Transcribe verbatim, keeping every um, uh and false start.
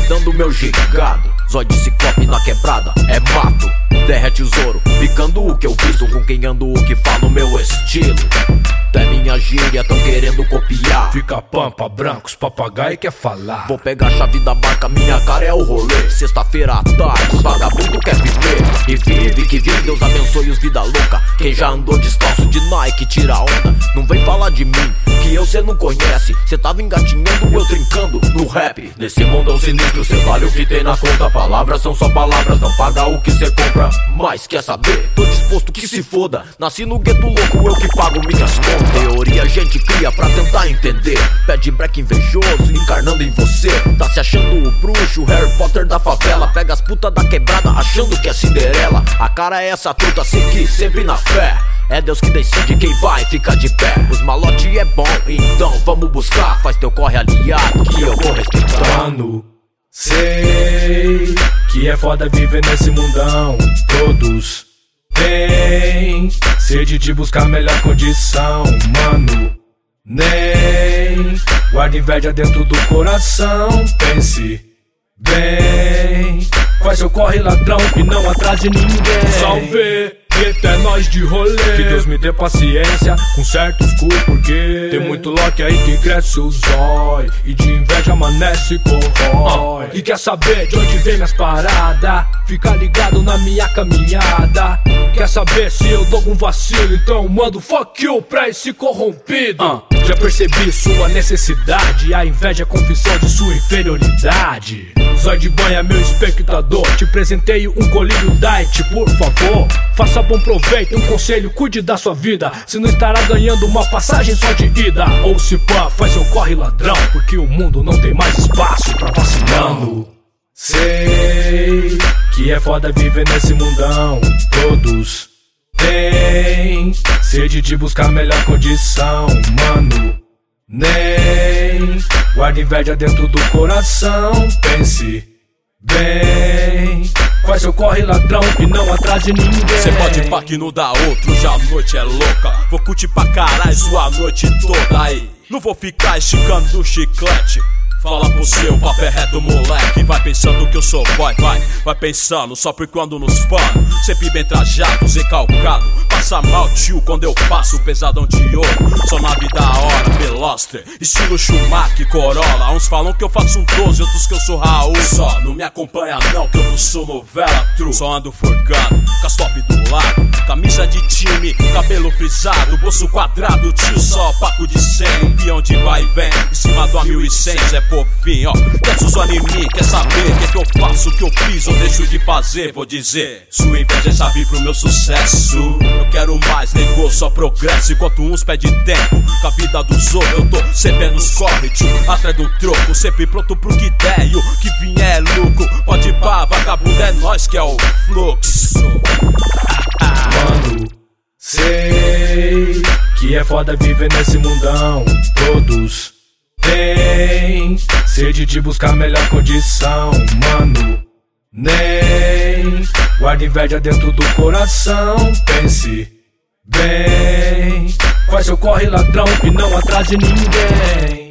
dando meu gigado. Zóio de ciclope na quebrada, é mato, derrete o Zoro, picando o que eu visto, com quem ando o que falo, meu estilo. Até minha gíria tão querendo copiar. Fica pampa, brancos, papagaio quer falar. Vou pegar a chave da barca, minha cara é o rolê. Sexta-feira à tarde, os vagabundo quer viver. E vive que vive, Deus abençoe os vida louca. Quem já andou descalço de Nike, tira onda. Não vem falar de mim, que eu cê não conhece. Cê tava engatinhando, eu trincando no rap. Nesse mundão sinistro, cê vale o que tem na conta. Palavras são só palavras, não paga o que cê compra. Mas quer saber? Tô disposto que se foda. Nasci no gueto louco, eu que pago minhas contas. Teoria a gente cria pra tentar entender. Pede break invejoso, encarnando em você. Tá se achando o bruxo, Harry Potter da favela. Pega as putas da quebrada, achando que é Cinderela. A cara é essa truta, seguir sempre na fé. É Deus que decide quem vai ficar de pé. Os malote é bom, então vamos buscar. Faz teu corre aliado, que eu vou respeitar. Mano, sei que é foda viver nesse mundão. Todos tem sede de buscar melhor condição, mano. Nem guarda inveja dentro do coração. Pense bem, faz seu corre ladrão e não atrase ninguém. Salve, eita, é nós de rolê. Que Deus me dê paciência com certos cu, porque tem muito lote aí que cresce o zóio e de inveja amanece e corrói. E quer saber de onde vem minhas paradas? Fica ligado na minha caminhada. Quer saber se eu dou um vacilo? Então mando fuck you pra esse corrompido. uh, Já percebi sua necessidade. A inveja é confissão de sua inferioridade. Zóio de banha, meu espectador, te presenteio um colírio diet, por favor. Faça bom proveito, um conselho, cuide da sua vida. Se não estará ganhando uma passagem só de ida. Ou se pá, faz seu corre ladrão, porque o mundo não tem mais espaço pra vacilando. Sei que é foda viver nesse mundão. Todos tem sede de buscar melhor condição, mano. Nem guarda inveja dentro do coração. Pense bem, faz seu corre ladrão e não atrase ninguém. Cê pode pá que não dá outro, já a noite é louca. Vou curtir pra caralho sua noite toda aí. Não vou ficar esticando o chiclete. Fala pro seu papo é reto, moleque. Vai pensando que eu sou boy, vai, vai pensando. Só por quando nos pano, sempre bem trajado, recalcado. Passa mal, tio, quando eu passo pesadão de ouro. Só na vida a hora, Veloster, estilo Schumacher, Corolla. Uns falam que eu faço um doze, outros que eu sou Raul. Só não me acompanha não, que eu não sou novela true. Só ando forgado, com as top do lado. Camisa de time, cabelo frisado, bolso quadrado, tio, só paco de cem. Um peão de vai e vem, em cima do A mil e cem, Zé Povinho, ó. Quer usar em mim, quer saber o que, que eu faço, o que eu fiz ou deixo de fazer? Vou dizer, sua inveja é chave pro meu sucesso. Eu quero mais, negou, só progresso. Enquanto uns pedem tempo, com a vida dos outros eu tô sempre nos corre, tio, atrás do troco. Sempre pronto pro que der e o que vier é lucro. Pode pá, vagabundo, é nós que é o fluxo. Mano, sei que é foda viver nesse mundão. Todos tem sede de buscar melhor condição, mano. Nem guarda inveja dentro do coração. Pense bem, faz seu corre ladrão e não atrase ninguém.